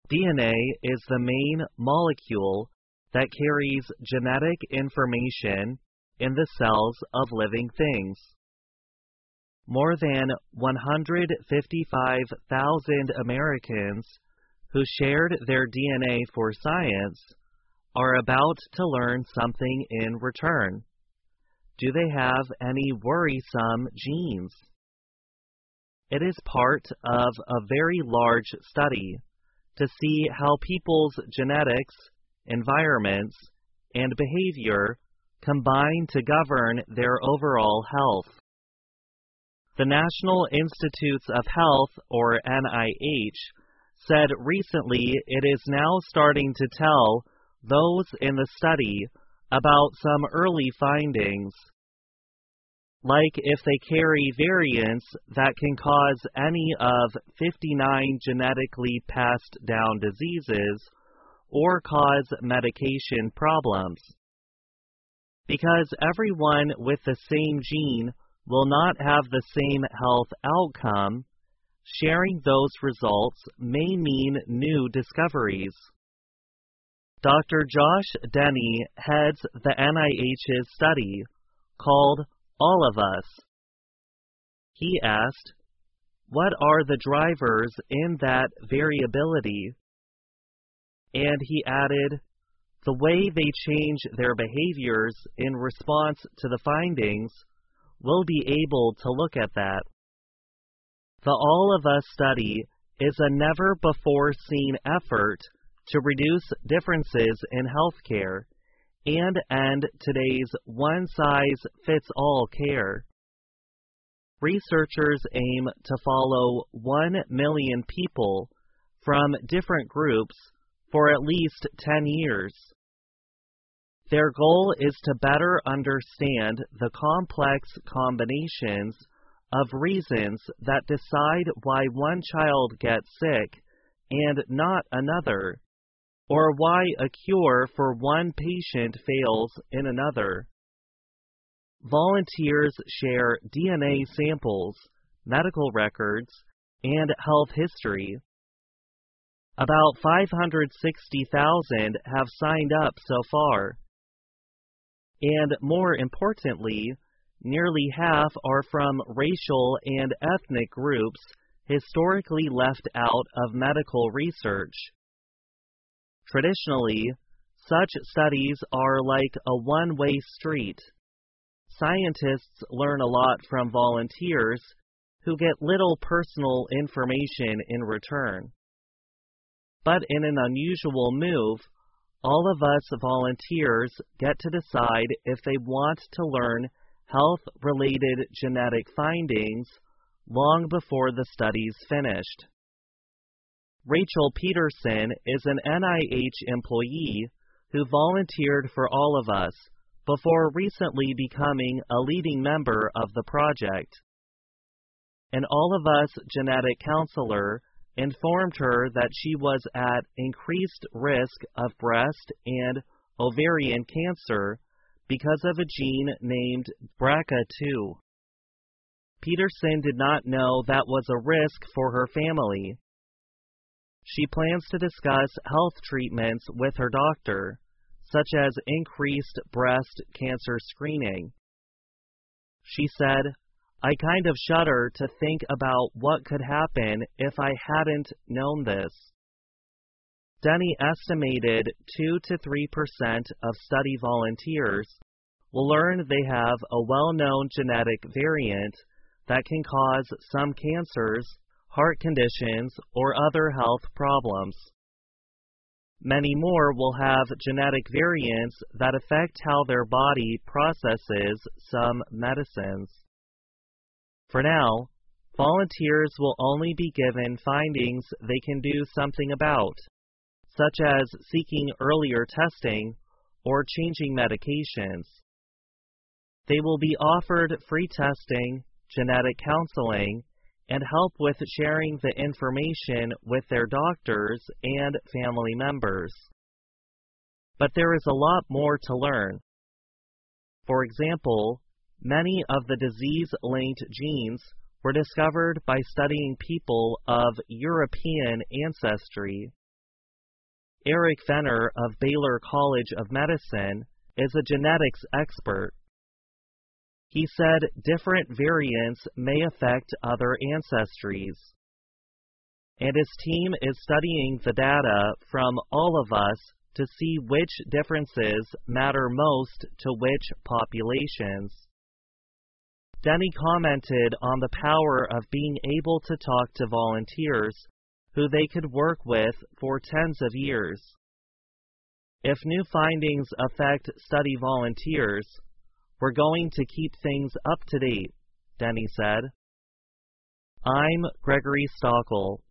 DNA is the main molecule that carries genetic information in the cells of living things. More than 155,000 Americans who shared their DNA for science are about to learn something in return. Do they have any worrisome genes? It is part of a very large study to see how people's genetics, environments, and behavior combine to govern their overall health. The National Institutes of Health, or NIH, said recently it is now starting to tell those in the study about some early findings, like if they carry variants that can cause any of 59 genetically passed down diseases or cause medication problems. Because everyone with the same gene will not have the same health outcome, sharing those results may mean new discoveries. Dr. Josh Denny heads the NIH's study called All of Us. He asked, "What are the drivers in that variability?" And he added, "The way they change their behaviors in response to the findings, we'll be able to look at that." The All of Us study is a never-before-seen effort to reduce differences in healthcare and end today's one-size-fits-all care. Researchers aim to follow 1 million people from different groups for at least 10 years. Their goal is to better understand the complex combinations of reasons that decide why one child gets sick and not another, or why a cure for one patient fails in another. Volunteers share DNA samples, medical records, and health history. About 560,000 have signed up so far. And more importantly, nearly half are from racial and ethnic groups historically left out of medical research. Traditionally, such studies are like a one-way street. Scientists learn a lot from volunteers who get little personal information in return. But in an unusual move, all of us volunteers get to decide if they want to learn health-related genetic findings long before the study's finished. Rachel Peterson is an NIH employee who volunteered for All of Us before recently becoming a leading member of the project. An All of Us genetic counselor informed her that she was at increased risk of breast and ovarian cancer because of a gene named BRCA2. Peterson did not know that was a risk for her family. She plans to discuss health treatments with her doctor, such as increased breast cancer screening. She said, "I kind of shudder to think about what could happen if I hadn't known this." Denny estimated 2 to 3% of study volunteers will learn they have a well-known genetic variant that can cause some cancers, heart conditions, or other health problems. Many more will have genetic variants that affect how their body processes some medicines. For now, volunteers will only be given findings they can do something about, such as seeking earlier testing or changing medications. They will be offered free testing, genetic counseling, and help with sharing the information with their doctors and family members. But there is a lot more to learn. For example, many of the disease-linked genes were discovered by studying people of European ancestry. Eric Fenner of Baylor College of Medicine is a genetics expert. He said different variants may affect other ancestries, and his team is studying the data from all of us to see which differences matter most to which populations. Denny commented on the power of being able to talk to volunteers who they could work with for tens of years. If new findings affect study volunteers, we're going to keep things up to date, Denny said. I'm Gregory Stockel.